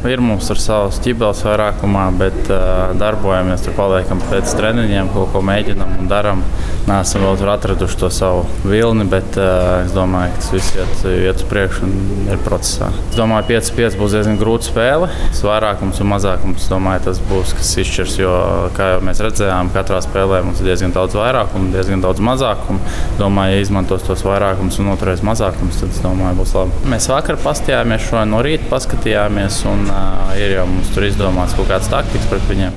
Ir mums tur savs ķibeles vairākumā, bet darbojamies, tur paliekam pēc treniņiem, kaut ko mēģinam un daram. Neesam vēl tur atraduši to savu vilni, bet es domāju, ka tas viss iet uz priekšu un ir procesā. Es domāju, 5-5 būs diezgan grūta spēle. Vairākums un mazākums, domāju, tas būs, kas izšķirs, jo, kā jau mēs redzējām, katrā spēlē mums ir diezgan daudz vairākumu, diezgan daudz mazākumu. Domāju, ja izmantos tos vairākumus un noturēs mazākumus, tad, es domāju, būs labi. Mēs vakar paskatījāmies, šodien no rīta paskatījāmies un ir jau mums tur izdomāts kaut kāds taktikas pret viņiem.